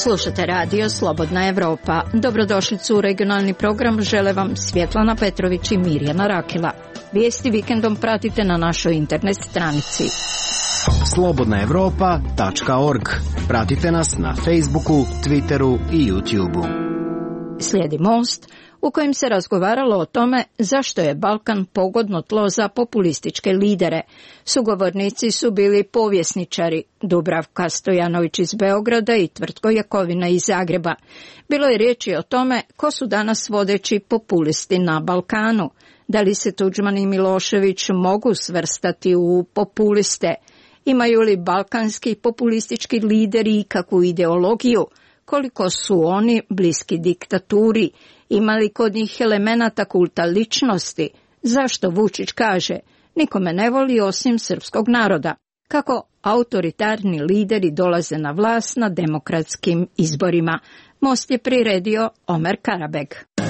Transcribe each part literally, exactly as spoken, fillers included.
Slušate radio Slobodna Evropa. Dobrodošlicu u regionalni program žele vam Svjetlana Petrović i Mirjana Rakila. Vijesti vikendom pratite na našoj internet stranici slobodna evropa tačka org. Pratite nas na Facebooku, Twitteru i YouTubeu. Slijedi Most, u kojem se razgovaralo o tome zašto je Balkan pogodno tlo za populističke lidere. Sugovornici su bili povjesničari Dubravka Stojanović iz Beograda i Tvrtko Jakovina iz Zagreba. Bilo je riječi o tome ko su danas vodeći populisti na Balkanu. Da li se Tuđman i Milošević mogu svrstati u populiste? Imaju li balkanski populistički lideri ikakvu ideologiju? Koliko su oni bliski diktaturi? Ima li kod njih elemenata kulta ličnosti? Zašto Vučić kaže, nikome ne voli osim srpskog naroda? Kako autoritarni lideri dolaze na vlast na demokratskim izborima? Most je priredio Omer Karabeg.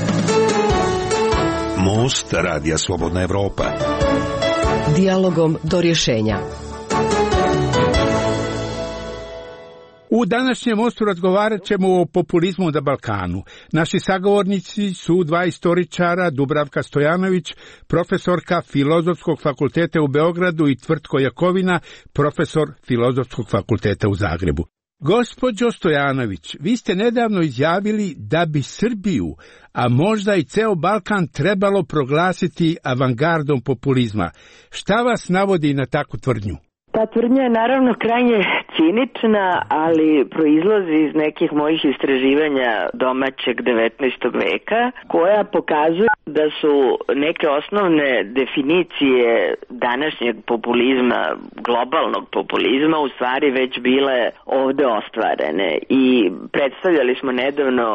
Most radija Slobodna Evropa. Dijalogom do rješenja. U današnjem mostu razgovarat ćemo o populizmu na Balkanu. Naši sagovornici su dva istoričara, Dubravka Stojanović, profesorka Filozofskog fakulteta u Beogradu i Tvrtko Jakovina, profesor Filozofskog fakulteta u Zagrebu. Gospođo Stojanović, vi ste nedavno izjavili da bi Srbiju, a možda i ceo Balkan trebalo proglasiti avangardom populizma. Šta vas navodi na takvu tvrdnju? Ta tvrdnja je naravno krajnje cinična, ali proizlazi iz nekih mojih istraživanja domaćeg devetnaestog veka, koja pokazuju da su neke osnovne definicije današnjeg populizma, globalnog populizma, u stvari već bile ovde ostvarene. I predstavljali smo nedavno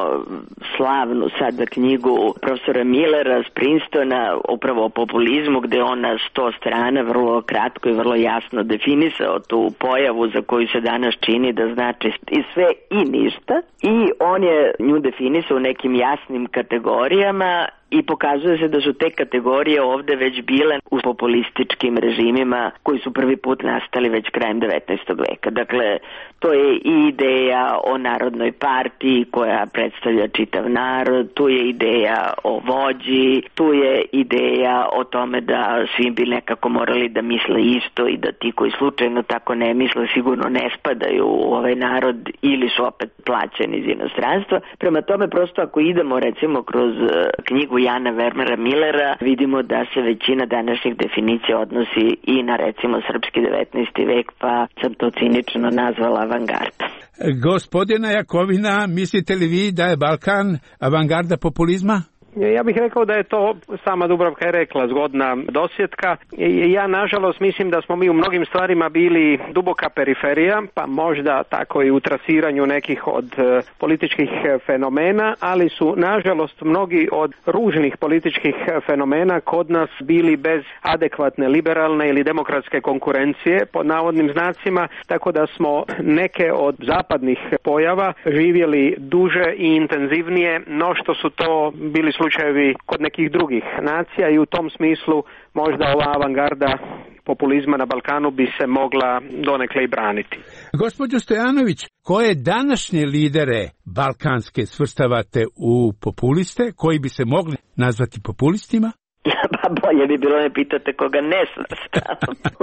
slavnu sada knjigu profesora Millera s Princetona, upravo o populizmu, gde on na sto strana vrlo kratko i vrlo jasno definisao definisao tu pojavu za koju se danas čini da znači i sve i ništa, i on je nju definisao u nekim jasnim kategorijama i pokazuje se da su te kategorije ovde već bile u populističkim režimima koji su prvi put nastali već krajem devetnaestog veka. Dakle, to je i ideja o narodnoj partiji koja predstavlja čitav narod, tu je ideja o vođi, tu je ideja o tome da svi bi nekako morali da misle isto i da ti koji slučajno tako ne misle sigurno ne spadaju u ovaj narod ili su opet plaćeni iz inostranstva. Prema tome, prosto ako idemo recimo kroz knjigu Jana Vermera Millera, vidimo da se većina današnjih definicija odnosi i na recimo srpski devetnaesti vek, pa sam to cinično nazvala avangarda. Gospodina Jakovina, mislite li vi da je Balkan avangarda populizma? Ja bih rekao da je to, sama Dubravka je rekla, zgodna dosjetka. Ja nažalost mislim da smo mi u mnogim stvarima bili duboka periferija, pa možda tako i u trasiranju nekih od političkih fenomena, ali su nažalost mnogi od ružnih političkih fenomena kod nas bili bez adekvatne liberalne ili demokratske konkurencije, pod navodnim znacima, tako da smo neke od zapadnih pojava živjeli duže i intenzivnije no što su to bili slučajevi kod nekih drugih nacija, i u tom smislu možda ova avangarda populizma na Balkanu bi se mogla donekle i braniti. Gospođo Stojanović, koje današnje lidere balkanske svrstavate u populiste, koji bi se mogli nazvati populistima? Pa bolje bi bilo ne pitate koga ne svrstavam.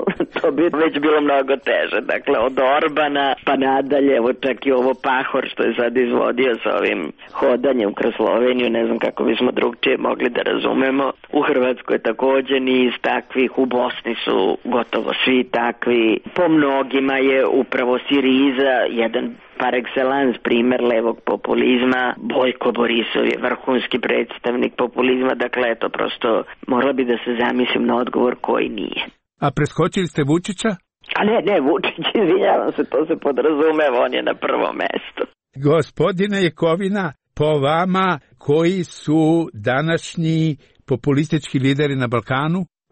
To bi već bilo mnogo teže. Dakle, od Orbana pa nadalje, evo čak i ovo Pahor što je sad izvodio sa ovim hodanjem kroz Sloveniju, ne znam kako bismo drugčije mogli da razumemo. U Hrvatskoj je također niz takvih, u Bosni su gotovo svi takvi. Po mnogima je upravo Siriza jedan par excellence primer levog populizma. Bojko Borisov je vrhunski predstavnik populizma, dakle eto prosto morala bi da se zamislim na odgovor koji nije. A preskočili ste Vučića? A ne, ne, Vučić, izvinjavam se, to se podrazumeva, on je na prvom mestu. Gospodine Jakovina, po vama koji su današnji populistički lideri na Balkanu?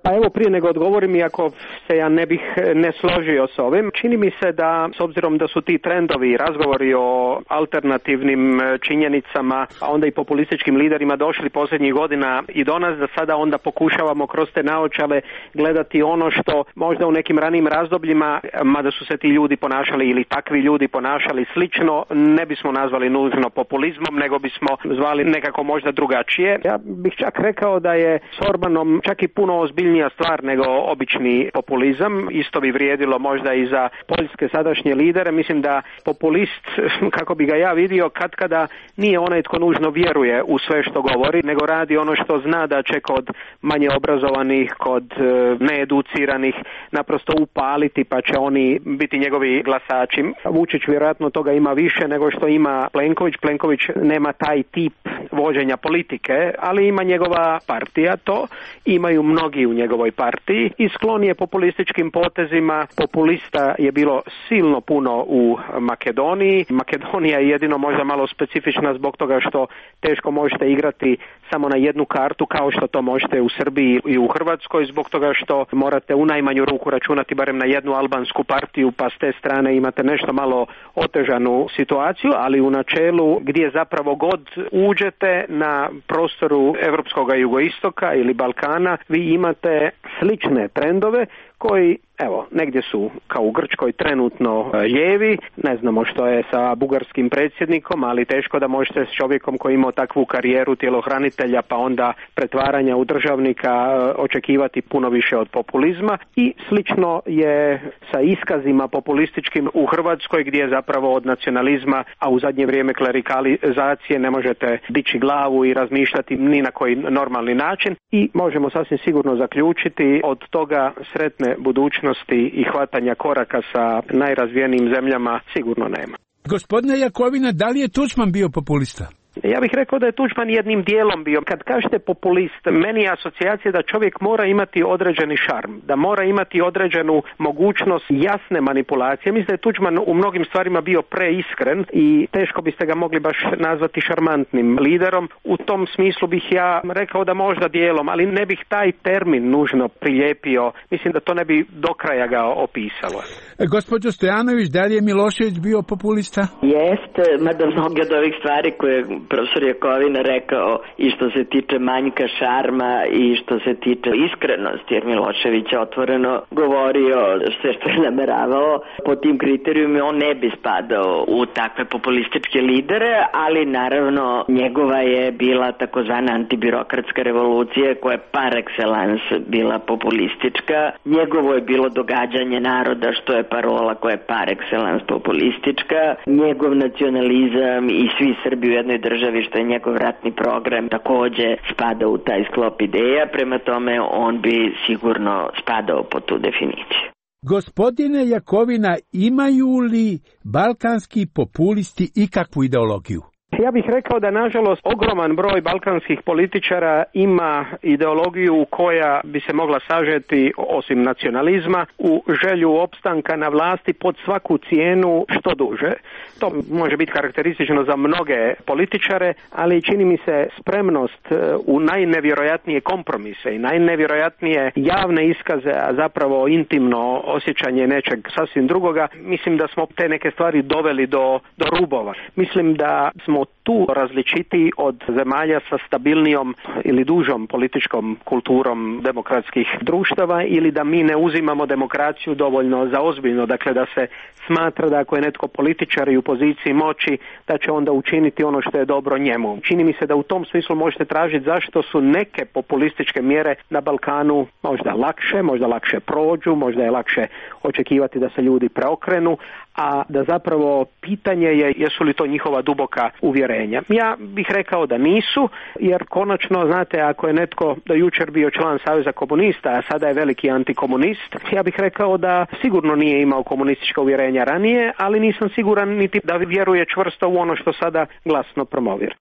Pa evo, prije nego odgovorim, iako se ja ne bih ne složio s ovim, čini mi se da, s obzirom da su ti trendovi, razgovori o alternativnim činjenicama, a onda i populističkim liderima došli posljednjih godina i do nas, da sada onda pokušavamo kroz te naočale gledati ono što možda u nekim ranijim razdobljima, mada su se ti ljudi ponašali ili takvi ljudi ponašali slično, ne bismo nazvali nužno populizmom, nego bismo zvali nekako možda drugačije. Ja bih čak rekao da je s Orbanom čak i puno ozbiljnija stvar nego obični populizam. Isto bi vrijedilo možda i za poljske sadašnje lidere. Mislim da populist, kako bi ga ja vidio, katkada nije onaj tko nužno vjeruje u sve što govori, nego radi ono što zna da će kod manje obrazovanih, kod needuciranih naprosto upaliti, pa će oni biti njegovi glasači. Vučić vjerojatno toga ima više nego što ima Plenković. Plenković nema taj tip vođenja politike, ali ima njegova partija to, imaju mnogi u njegovoj partiji i sklon je populističkim potezima. Populista je bilo silno puno u Makedoniji. Makedonija je jedino možda malo specifična zbog toga što teško možete igrati samo na jednu kartu kao što to možete u Srbiji i u Hrvatskoj, zbog toga što morate u najmanju ruku računati barem na jednu albansku partiju, pa s te strane imate nešto malo otežanu situaciju, ali u načelu gdje zapravo god uđete na prostoru europskog jugoistoka ili Balkana, vi imate slične trendove koji, evo, negdje su kao u Grčkoj trenutno lijevi, ne znamo što je sa bugarskim predsjednikom, ali teško da možete s čovjekom koji imao takvu karijeru tjelohranitelja pa onda pretvaranja u državnika očekivati puno više od populizma. I slično je sa iskazima populističkim u Hrvatskoj, gdje zapravo od nacionalizma, a u zadnje vrijeme klerikalizacije, ne možete dići glavu i razmišljati ni na koji normalni način i možemo sasvim sigurno zaključiti od toga sretne budućnosti i hvatanja koraka sa najrazvijenijim zemljama sigurno nema. Gospodine Jakovina, da li je Tuđman bio populista? Ja bih rekao da je Tuđman jednim dijelom bio. Kad kažete populist, meni je asocijacija da čovjek mora imati određeni šarm, da mora imati određenu mogućnost jasne manipulacije. Mislim da je Tuđman u mnogim stvarima bio preiskren i teško biste ga mogli baš nazvati šarmantnim liderom. U tom smislu bih ja rekao da možda dijelom, ali ne bih taj termin nužno prilijepio. Mislim da to ne bi do kraja ga opisalo. E, gospođo Stojanović, da li je Milošević bio populista? Jeste, mada mnoge od ovih stvari koje profesor Jakovina rekao i što se tiče manjka šarma i što se tiče iskrenosti, jer Milošević je otvoreno govorio sve što je nameravao, po tim kriterijumima on ne bi spadao u takve populističke lidere, ali naravno njegova je bila takozvana antibirokratska revolucija koja je par excellence bila populistička. Njegovo je bilo događanje naroda, što je parola koja je par excellence populistička. Njegov nacionalizam i svi Srbi u jednoj državi, što je njegov ratni program, također spada u taj sklop ideja, prema tome on bi sigurno spadao po tu definiciju. Gospodine Jakovina, imaju li balkanski populisti ikakvu ideologiju? Ja bih rekao da nažalost ogroman broj balkanskih političara ima ideologiju koja bi se mogla sažeti, osim nacionalizma, u želju opstanka na vlasti pod svaku cijenu što duže. To može biti karakteristično za mnoge političare, ali čini mi se spremnost u najnevjerojatnije kompromise i najnevjerojatnije javne iskaze, a zapravo intimno osjećanje nečeg sasvim drugoga. Mislim da smo te neke stvari doveli do, do rubova. Mislim da smo tu različitiji od zemalja sa stabilnijom ili dužom političkom kulturom demokratskih društava, ili da mi ne uzimamo demokraciju dovoljno za ozbiljno, dakle da se smatra da ako je netko političar i u poziciji moći, da će onda učiniti ono što je dobro njemu. Čini mi se da u tom smislu možete tražiti zašto su neke populističke mjere na Balkanu možda lakše, možda lakše prođu, možda je lakše očekivati da se ljudi preokrenu, a da zapravo pitanje je jesu li to njihova duboka uvjerenja. Ja bih rekao da nisu, jer konačno, znate, ako je netko do jučer bio član Saveza komunista, a sada je veliki antikomunist, ja bih rekao da sigurno nije imao komunistička uvjerenja ranije, ali nisam siguran niti da vjeruje čvrsto u ono što sada glasno promovira.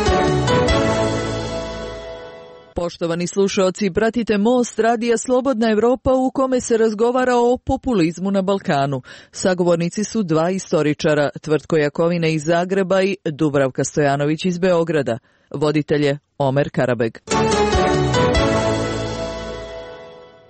Poštovani slušalci, pratite Most radija Slobodna Evropa u kome se razgovara o populizmu na Balkanu. Sagovornici su dva istoričara, Tvrtko Jakovina iz Zagreba i Dubravka Stojanović iz Beograda. Voditelj je Omer Karabeg.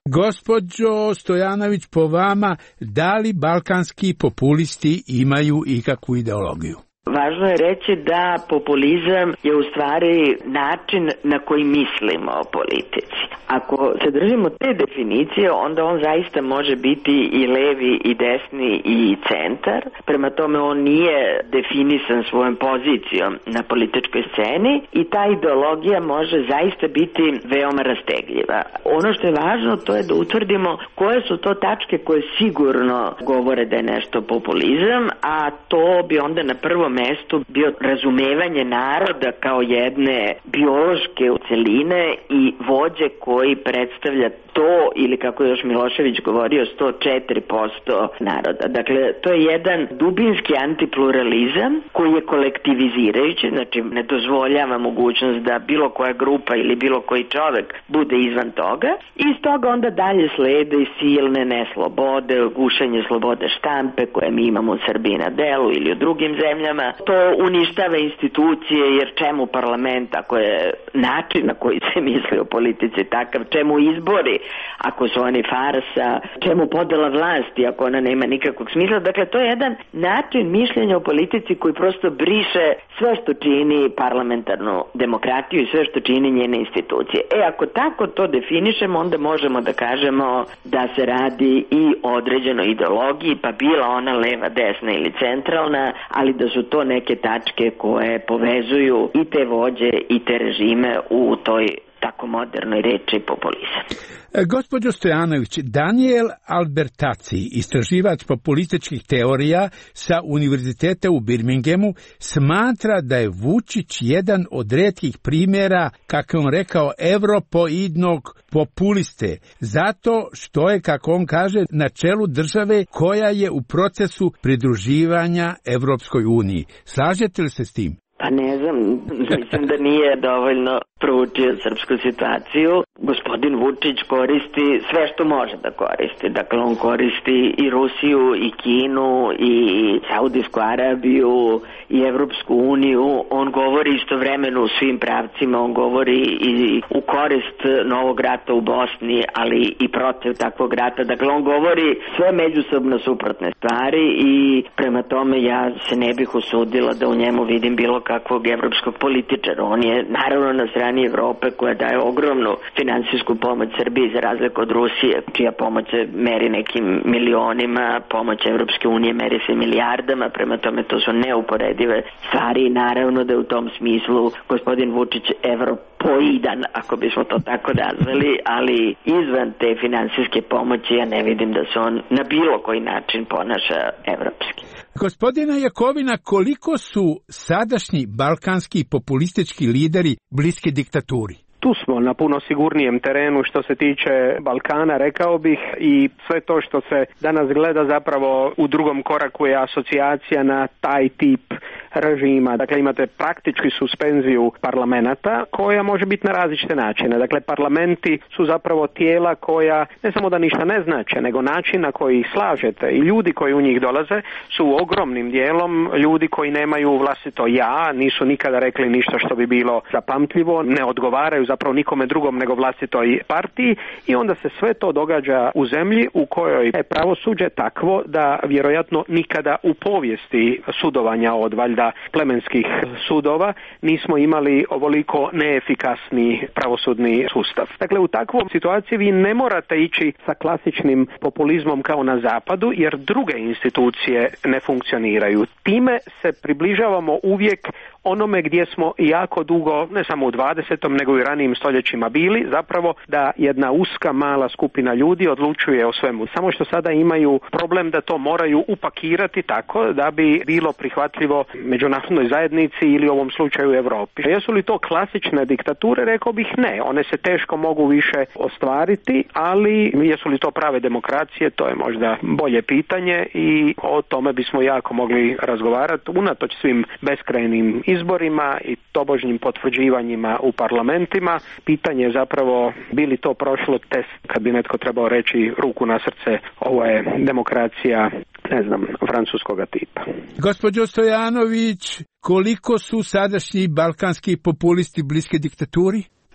Gospođo Stojanović, po vama, da li balkanski populisti imaju ikakvu ideologiju? Važno je reći da populizam je u stvari način na koji mislimo o politici. Ako se držimo te definicije, onda on zaista može biti i levi i desni i centar. Prema tome on nije definisan svojom pozicijom na političkoj sceni i ta ideologija može zaista biti veoma rastegljiva. Ono što je važno to je da utvrdimo koje su to tačke koje sigurno govore da je nešto populizam, a to bi onda na prvom mestu bio razumevanje naroda kao jedne biološke celine i vođe koji predstavlja to, ili kako je još Milošević govorio, sto četiri posto naroda. Dakle, to je jedan dubinski antipluralizam koji je kolektivizirajući, znači ne dozvoljava mogućnost da bilo koja grupa ili bilo koji čovek bude izvan toga. I iz toga onda dalje slede i silne neslobode, gušenje slobode štampe koje mi imamo u Srbiji na delu ili u drugim zemljama. To uništava institucije, jer čemu parlament ako je način na koji se misli o politici takav, čemu izbori ako su oni farsa, čemu podela vlasti ako ona nema nikakvog smisla. Dakle, to je jedan način mišljenja o politici koji prosto briše sve što čini parlamentarnu demokratiju i sve što čini njene institucije. E, ako tako to definišemo, onda možemo da kažemo da se radi i o određenoj ideologiji, pa bila ona leva, desna ili centralna, ali da su to neke tačke koje povezuju i te vođe i te režime u toj tako modernoj reči populizam. Gospođo Stojanović, Daniel Albertazzi, istraživač populističkih teorija sa Univerziteta u Birminghamu, smatra da je Vučić jedan od retkih primjera, kako on rekao, evropoidnog populiste, zato što je, kako on kaže, na čelu države koja je u procesu pridruživanja Evropskoj uniji. Slažete li se s tim? Pa ne znam, mislim da nije dovoljno proučio srpsku situaciju. Gospodin Vučić koristi sve što može da koristi. Dakle, on koristi i Rusiju, i Kinu, i Saudijsku Arabiju, i Evropsku uniju. On govori istovremeno u svim pravcima, on govori i u korist novog rata u Bosni, ali i protiv takvog rata. Dakle, on govori sve međusobno suprotne stvari i prema tome ja se ne bih usudila da u njemu vidim bilo kakvog evropskog političara. On je naravno na strani Evrope koja daje ogromnu finansijsku pomoć Srbiji za razliku od Rusije, čija pomoć se meri nekim milionima, pomoć Evropske unije meri se milijardama, prema tome to su neuporedive stvari i naravno da je u tom smislu gospodin Vučić evropoidan, ako bismo to tako nazvali, ali izvan te finansijske pomoći ja ne vidim da se on na bilo koji način ponaša evropski. Gospodina Jakovina, koliko su sadašnji balkanski populistički lideri bliski diktaturi? Tu smo na puno sigurnijem terenu što se tiče Balkana, rekao bih, i sve to što se danas gleda zapravo u drugom koraku je asocijacija na taj tip režima. Dakle, imate praktički suspenziju parlamenta koja može biti na različite načine. Dakle, parlamenti su zapravo tijela koja ne samo da ništa ne znače, nego način na koji ih slažete i ljudi koji u njih dolaze su ogromnim dijelom ljudi koji nemaju vlastito ja, nisu nikada rekli ništa što bi bilo zapamtljivo, ne odgovaraju zapravo nikome drugom nego vlastitoj partiji i onda se sve to događa u zemlji u kojoj je pravosuđe takvo da vjerojatno nikada u povijesti sudovanja od valjda plemenskih sudova nismo imali ovoliko neefikasni pravosudni sustav. Dakle, u takvom situaciji vi ne morate ići sa klasičnim populizmom kao na zapadu jer druge institucije ne funkcioniraju. Time se približavamo uvijek onome gdje smo jako dugo, ne samo u dvadesetom nego i ranijim stoljećima bili, zapravo da jedna uska mala skupina ljudi odlučuje o svemu. Samo što sada imaju problem da to moraju upakirati tako da bi bilo prihvatljivo međunarodnoj zajednici ili u ovom slučaju Europi. Jesu li to klasične diktature? Rekao bih ne. One se teško mogu više ostvariti, ali jesu li to prave demokracije? To je možda bolje pitanje i o tome bismo jako mogli razgovarati unatoč svim beskrajnim izborima i tobožnjim potvrđivanjima u parlamentima. Pitanje je zapravo bi li to prošlo test kad bi netko trebao reći ruku na srce, ovo je demokracija, ne znam, francuskoga tipa. Gospođo Stojanović, koliko su sadašnji balkanski populisti bliski diktaturi?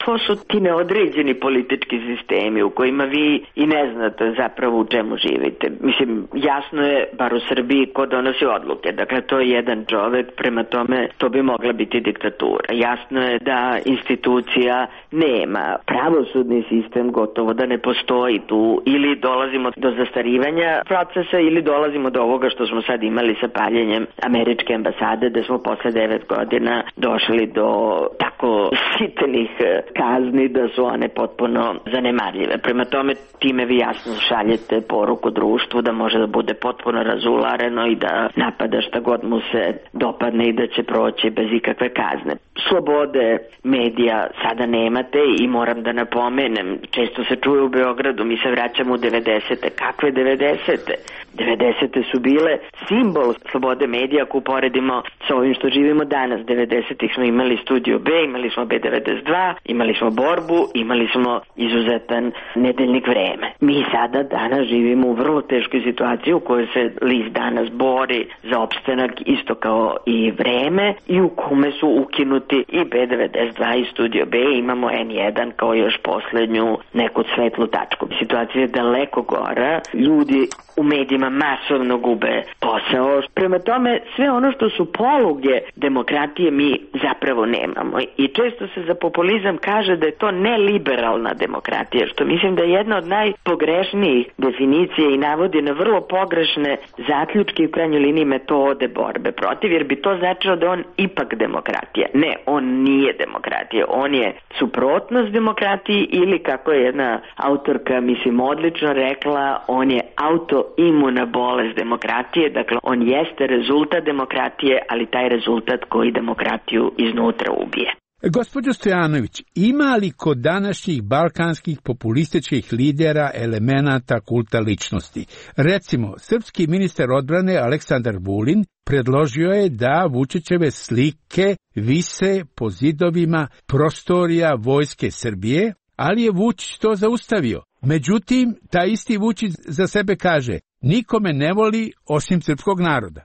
To su ti neodređeni politički sistemi u kojima vi i ne znate zapravo u čemu živite. Mislim, jasno je, bar u Srbiji, ko donosi odluke. Dakle, to je jedan čovek, prema tome to bi mogla biti diktatura. Jasno je da institucija nema. Pravosudni sistem gotovo da ne postoji tu. Ili dolazimo do zastarivanja procesa ili dolazimo do ovoga što smo sad imali sa paljenjem američke ambasade, da smo posle devet godina došli do tako sitenih kazni da su one potpuno zanemarljive. Prema tome, time vi jasno šaljete poruku društvu da može da bude potpuno razulareno i da napada šta god mu se dopadne i da će proći bez ikakve kazne. Slobode medija sada nemate i moram da napomenem, često se čuje u Beogradu, mi se vraćamo u devedesete. Kakve devedesete? devedesete su bile simbol slobode medija ako uporedimo sa ovim što živimo danas. devedesetih smo imali Studio B, imali smo B devedeset dva, imali smo Borbu, imali smo izuzetan nedeljnik Vreme. Mi sada danas živimo u vrlo teškoj situaciji u kojoj se list Danas bori za opstanak isto kao i Vreme i u kome su ukinuti i B devedeset dva i Studio B, imamo N jedan kao još poslednju neku svetlu tačku. Situacija je daleko gora, ljudi u medijima masovno gube posao. Prema tome, sve ono što su poluge demokratije mi zapravo nemamo. I često se za populizam kaže da je to neliberalna demokratija, što mislim da je jedna od najpogrešnijih definicija i navodi na vrlo pogrešne zaključke i u krajnjoj liniji metode borbe protiv, jer bi to značilo da on ipak demokratija. Ne, on nije demokratija. On je suprotnost demokratiji ili, kako je jedna autorka, mislim, odlično rekla, on je autoimuna bolest demokratije. Dakle, on jeste rezultat demokratije, ali taj rezultat koji demokratiju iznutra ubije. Gospođo Stojanović, ima li kod današnjih balkanskih populističkih lidera elemenata kulta ličnosti? Recimo, srpski ministar odbrane Aleksandar Vulin predložio je da Vučićeve slike vise po zidovima prostorija Vojske Srbije, ali je Vučić to zaustavio. Međutim, taj isti Vučić za sebe kaže, nikome ne voli osim srpskog naroda.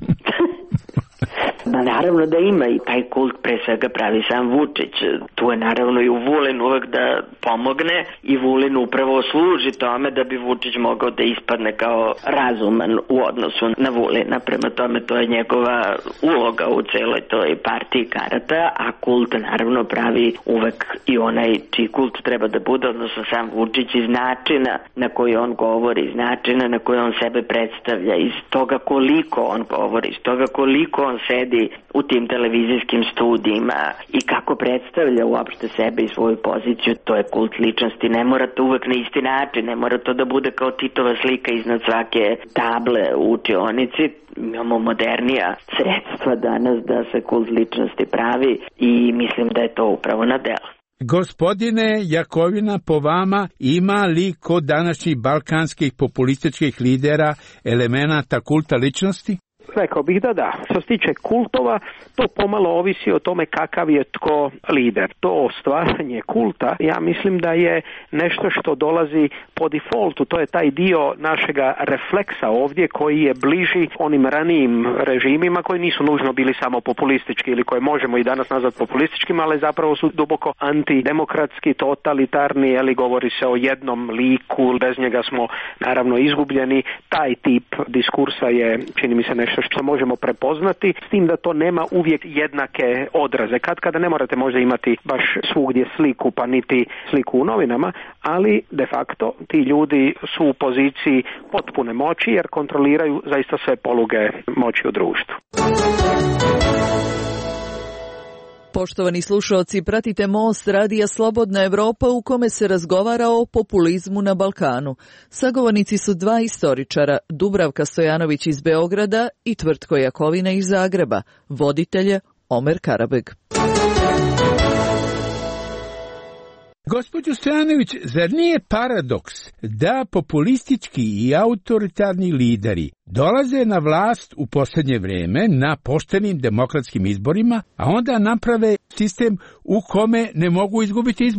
Ma naravno da ima i taj kult pre svega pravi sam Vučić. Tu je naravno i u Vulin uvek da pomogne i Vulin upravo služi tome da bi Vučić mogao da ispadne kao razuman u odnosu na Vulina. Prema tome to je njegova uloga u celoj toj partiji karata, a kult naravno pravi uvek i onaj čiji kult treba da bude, odnosno sam Vučić, iz načina na koji on govori, iz načina na koji on sebe predstavlja, iz toga koliko on govori, iz toga koliko on sedi u tim televizijskim studijima i kako predstavlja uopšte sebe i svoju poziciju. To je kult ličnosti. Ne mora to uvek na isti način, ne mora to da bude kao Titova slika iznad svake table u učionici. Imamo modernija sredstva danas da se kult ličnosti pravi i mislim da je to upravo na delu. Gospodine Jakovina, po vama ima li kod današnjih balkanskih populističkih lidera elemenata kulta ličnosti? Rekao bih da da. Što se tiče kultova, to pomalo ovisi o tome kakav je tko lider. To stvaranje kulta, ja mislim da je nešto što dolazi po defaultu. To je taj dio našega refleksa ovdje koji je bliži onim ranijim režimima koji nisu nužno bili samo populistički ili koje možemo i danas nazvati populističkim, ali zapravo su duboko antidemokratski, totalitarni, ali govori se o jednom liku, bez njega smo naravno izgubljeni. Taj tip diskursa je, čini mi se, nešto što možemo prepoznati, s tim da to nema uvijek jednake odraze. Kad kada ne morate možda imati baš svugdje sliku, pa niti sliku u novinama, ali de facto ti ljudi su u poziciji potpune moći jer kontroliraju zaista sve poluge moći u društvu. Poštovani slušalci, pratite Most radija Slobodna Evropa u kome se razgovara o populizmu na Balkanu. Sagovornici su dva istoričara, Dubravka Stojanović iz Beograda i Tvrtko Jakovina iz Zagreba, voditelje Omer Karabeg. Gospođo Stojanović, zar nije paradoks da populistički i autoritarni lideri dolaze na vlast u posljednje vrijeme na poštenim demokratskim izborima, a onda naprave sistem u kome ne mogu izgubiti izbore?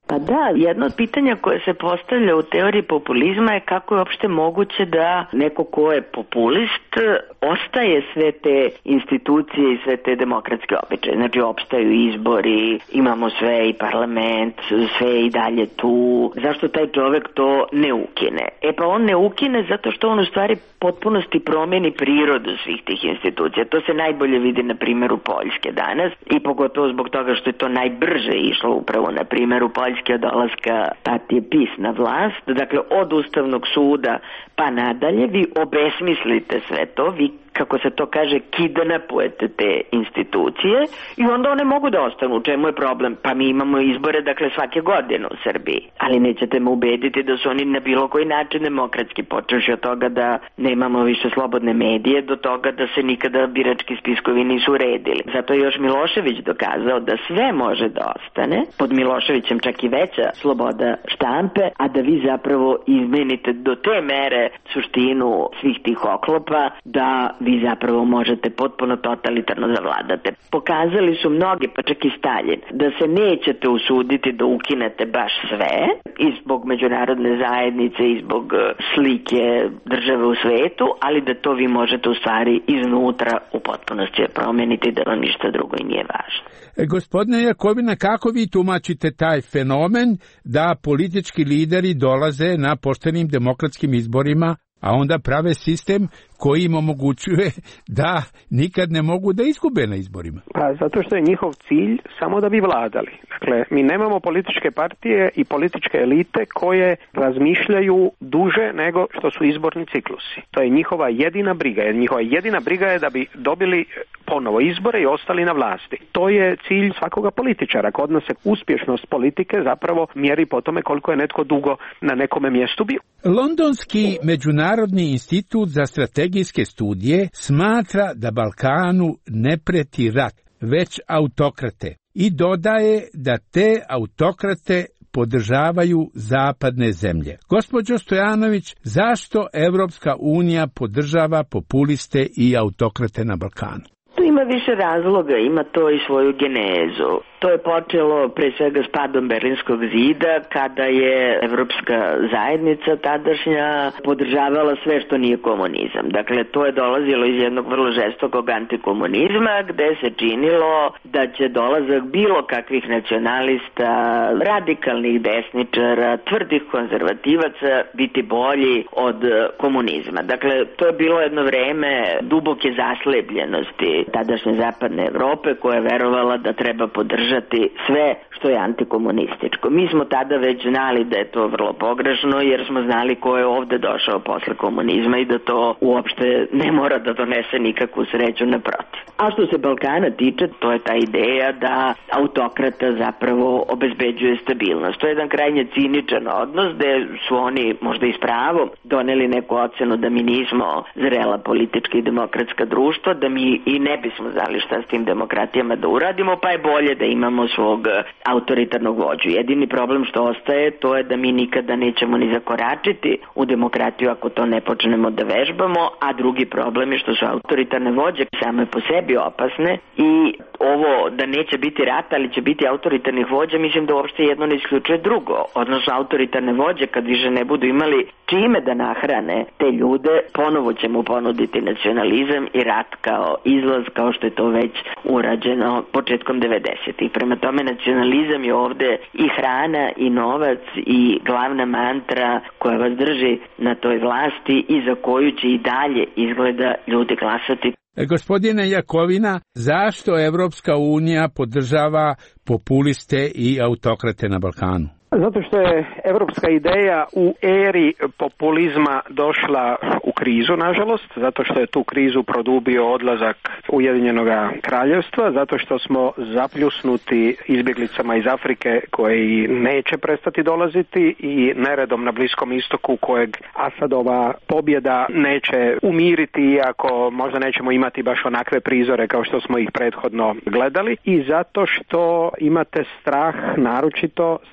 Pa da, jedno od pitanja koje se postavlja u teoriji populizma je kako je uopšte moguće da neko ko je populist ostaje sve te institucije i sve te demokratske običaje. Znači, opstaju izbori, imamo sve i parlament, sve i dalje tu. Zašto taj čovek to ne ukine? E pa on ne ukine zato što on u stvari potpunosti promeni prirodu svih tih institucija. To se najbolje vidi na primjeru Poljske danas i pogotovo zbog toga što je to najbrže išlo upravo na primjeru Poljske od dolaska partije PiS na vlast. Dakle, od Ustavnog suda pa nadalje vi obesmislite sve to, vi kako se to kaže, kidnapujete te institucije i onda one mogu da ostanu. U čemu je problem? Pa mi imamo izbore, dakle, svake godine u Srbiji. Ali nećete me ubediti da su oni na bilo koji način demokratski, počevši od toga da nemamo više slobodne medije, do toga da se nikada birački spiskovi nisu uredili. Zato je još Milošević dokazao da sve može da ostane, pod Miloševićem čak i veća sloboda štampe, a da vi zapravo izmenite do te mere suštinu svih tih oklopa da vi zapravo možete potpuno totalitarno zavladate. Pokazali su mnogi, pa čak i Staljin, da se nećete usuditi da ukinete baš sve, i zbog međunarodne zajednice, i zbog slike države u svetu, ali da to vi možete u stvari iznutra u potpunosti promeniti, da vam ništa drugo i nije važno. E, gospodine Jakovina, kako vi tumačite taj fenomen da politički lideri dolaze na poštenim demokratskim izborima, a onda prave sistem koji im omogućuje da nikad ne mogu da izgube na izborima? Pa zato što je njihov cilj samo da bi vladali. Dakle, mi nemamo političke partije i političke elite koje razmišljaju duže nego što su izborni ciklusi. To je njihova jedina briga. Jer njihova jedina briga je da bi dobili ponovo izbore i ostali na vlasti. To je cilj svakoga političara. Kod nas se uspješnost politike zapravo mjeri po tome koliko je netko dugo na nekome mjestu bio. Londonski međunarodni institut za strategijske studije smatra da Balkanu ne preti rat, već autokrate, i dodaje da te autokrate podržavaju zapadne zemlje. Gospođo Stojanović, zašto Evropska unija podržava populiste i autokrate na Balkanu? Tu ima više razloga, ima to i svoju genezu. To je počelo pre svega s padom Berlinskog zida, kada je Evropska zajednica tadašnja podržavala sve što nije komunizam. Dakle, to je dolazilo iz jednog vrlo žestokog antikomunizma, gde se činilo da će dolazak bilo kakvih nacionalista, radikalnih desničara, tvrdih konzervativaca biti bolji od komunizma. Dakle, to je bilo jedno vreme duboke zaslepljenosti tadašnje zapadne Evrope, koja je verovala da treba podržati sve što je antikomunističko. Mi smo tada već znali da je to vrlo pogrešno, jer smo znali ko je ovde došao posle komunizma i da to uopšte ne mora da donese nikakvu sreću, naprotiv. A što se Balkana tiče, to je ta ideja da autokrata zapravo obezbeđuje stabilnost. To je jedan krajnje ciničan odnos, gde su oni možda i s pravom doneli neku ocenu da mi nismo zrela politička i demokratska društva, da mi i ne bismo znali šta s tim demokratijama da uradimo, pa je bolje da imamo svog autoritarnog vođu. Jedini problem što ostaje, to je da mi nikada nećemo ni zakoračiti u demokratiju ako to ne počnemo da vežbamo, a drugi problem je što su autoritarne vođe same po sebi opasne i ovo da neće biti rata, ali će biti autoritarnih vođa, mislim da uopšte jedno ne isključuje drugo. Odnosno, autoritarne vođe kad više ne budu imali čime da nahrane te ljude, ponovo će mu ponuditi nacionalizam i rat kao izlaz, kao što je to već urađeno početkom devedesetih. Prema tome, nacionalizam je ovde i hrana i novac i glavna mantra koja vas drži na toj vlasti i za koju će i dalje izgleda ljudi glasati. E, gospodine Jakovina, zašto Evropska unija podržava populiste i autokrate na Balkanu? Zato što je evropska ideja u eri populizma došla u krizu, nažalost, zato što je tu krizu produbio odlazak Ujedinjenog kraljevstva, zato što smo zapljusnuti izbjeglicama iz Afrike koji neće prestati dolaziti i neredom na Bliskom istoku kojeg Asadova pobjeda neće umiriti, iako možda nećemo imati baš onakve prizore kao što smo ih prethodno gledali, i zato što imate strah, naročito strah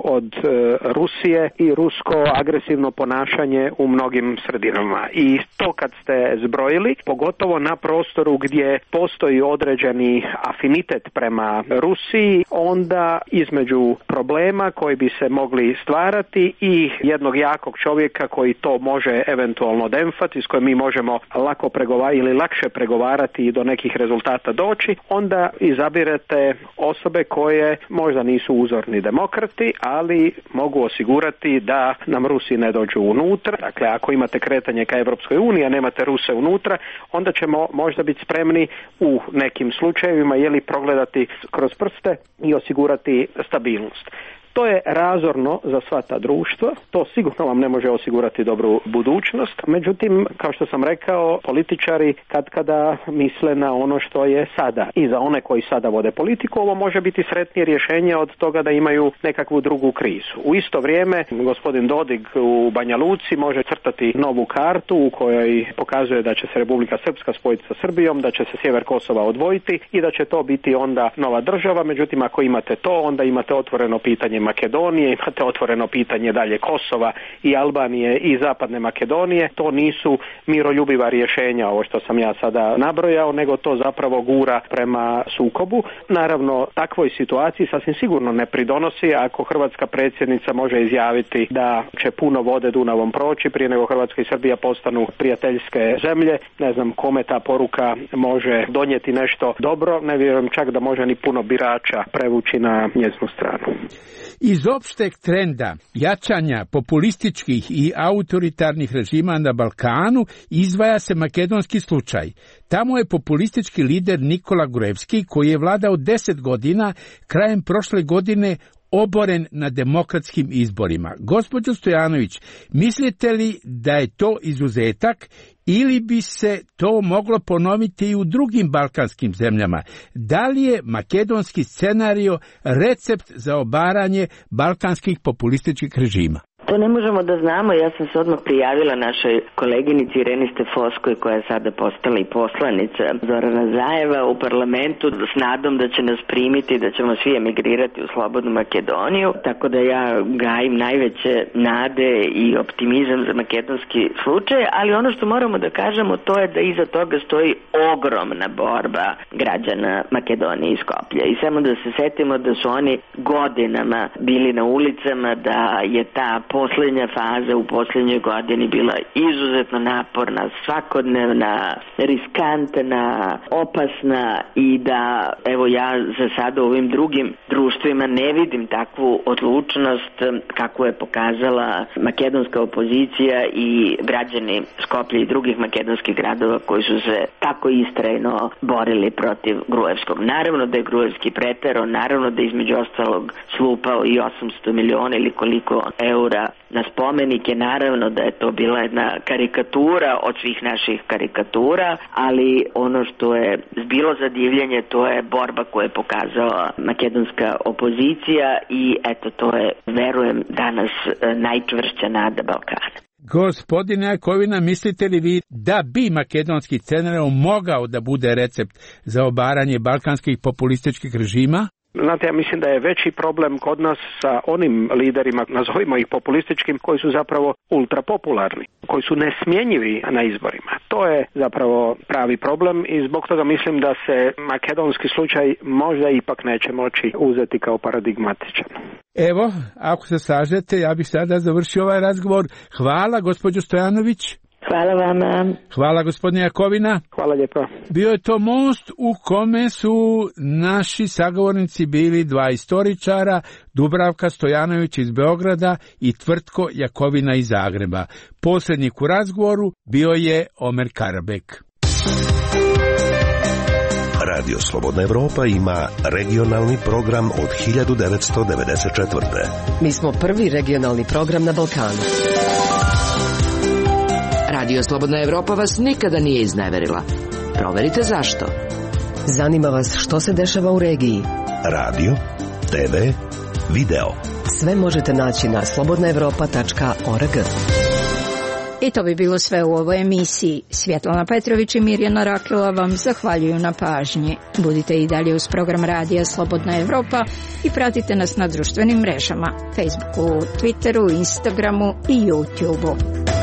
od e, Rusije i rusko agresivno ponašanje u mnogim sredinama. I to kad ste zbrojili, pogotovo na prostoru gdje postoji određeni afinitet prema Rusiji, onda između problema koji bi se mogli stvarati i jednog jakog čovjeka koji to može eventualno demfati, s kojim mi možemo lako pregovarati ili lakše pregovarati i do nekih rezultata doći, onda izabirete osobe koje možda nisu uzorni demokrati, ali mogu osigurati da nam Rusi ne dođu unutra. Dakle, ako imate kretanje ka Europskoj uniji, a nemate Ruse unutra, onda ćemo možda biti spremni u nekim slučajevima jeli progledati kroz prste i osigurati stabilnost. To je razorno za sva ta društva, to sigurno vam ne može osigurati dobru budućnost, međutim, kao što sam rekao, političari katkada misle na ono što je sada i za one koji sada vode politiku, ovo može biti sretnije rješenje od toga da imaju nekakvu drugu krizu. U isto vrijeme, gospodin Dodik u Banja Luci može crtati novu kartu u kojoj pokazuje da će se Republika Srpska spojiti sa Srbijom, da će se sjever Kosova odvojiti i da će to biti onda nova država, međutim, ako imate to, onda imate otvoreno pitanje Makedonije, imate otvoreno pitanje dalje Kosova i Albanije i Zapadne Makedonije. To nisu miroljubiva rješenja, ovo što sam ja sada nabrojao, nego to zapravo gura prema sukobu. Naravno, takvoj situaciji sasvim sigurno ne pridonosi ako hrvatska predsjednica može izjaviti da će puno vode Dunavom proći prije nego Hrvatska i Srbija postanu prijateljske zemlje. Ne znam kome ta poruka može donijeti nešto dobro, ne vjerujem čak da može ni puno birača prevući na njezinu stranu. Iz opšteg trenda jačanja populističkih i autoritarnih režima na Balkanu izdvaja se makedonski slučaj. Tamo je populistički lider Nikola Gruevski, koji je vladao deset godina, krajem prošle godine oboren na demokratskim izborima. Gospođo Stojanović, mislite li da je to izuzetak ili bi se to moglo ponoviti i u drugim balkanskim zemljama? Da li je makedonski scenario recept za obaranje balkanskih populističkih režima? To ne možemo da znamo. Ja sam se odmah prijavila našoj koleginici Ireni Stefoskoj, koja je sada postala i poslanica Zorana Zajeva u parlamentu, s nadom da će nas primiti, da ćemo svi emigrirati u slobodnu Makedoniju. Tako da ja gajim najveće nade i optimizam za makedonski slučaj, ali ono što moramo da kažemo to je da iza toga stoji ogromna borba građana Makedonije i Skoplja. I samo da se setimo da su oni godinama bili na ulicama, da je ta posljednja faza u posljednjoj godini bila izuzetno naporna, svakodnevna, riskantna, opasna i da, evo ja za sada u ovim drugim društvima ne vidim takvu odlučnost kako je pokazala makedonska opozicija i građani Skoplja i drugih makedonskih gradova koji su se tako istrajno borili protiv Gruevskog. Naravno da je Gruevski preterao, naravno da je između ostalog slupao i osamsto miliona ili koliko eura na spomenike, naravno da je to bila jedna karikatura od svih naših karikatura, ali ono što je bilo za divljenje to je borba koju je pokazala makedonska opozicija i eto to je, verujem, danas najčvršća nada Balkana. Gospodine Jakovina, mislite li vi da bi makedonski scenario mogao da bude recept za obaranje balkanskih populističkih režima? Znate, ja mislim da je veći problem kod nas sa onim liderima, nazovimo ih populističkim, koji su zapravo ultrapopularni, koji su nesmjenjivi na izborima. To je zapravo pravi problem i zbog toga mislim da se makedonski slučaj možda ipak neće moći uzeti kao paradigmatičan. Evo, ako se slažete, ja bih sada završio ovaj razgovor. Hvala, gospođo Stojanović. Hvala vama. Hvala, gospodine Jakovina. Hvala lijepo. Bio je to most u kome su naši sagovornici bili dva istoričara, Dubravka Stojanović iz Beograda i Tvrtko Jakovina iz Zagreba. Posrednik u razgovoru bio je Omer Karabek. Radio Slobodna Evropa ima regionalni program od hiljadu devetsto devedeset četvrte. Mi smo prvi regionalni program na Balkanu. Radio Slobodna Evropa vas nikada nije izneverila. Proverite zašto. Zanima vas što se dešava u regiji. Radio, te ve, video. Sve možete naći na slobodna evropa tačka org. I to bi bilo sve u ovoj emisiji. Svjetlana Petrović i Mirjana Rakela vam zahvaljuju na pažnji. Budite i dalje uz program Radija Slobodna Evropa i pratite nas na društvenim mrežama, Facebooku, Twitteru, Instagramu i YouTubeu.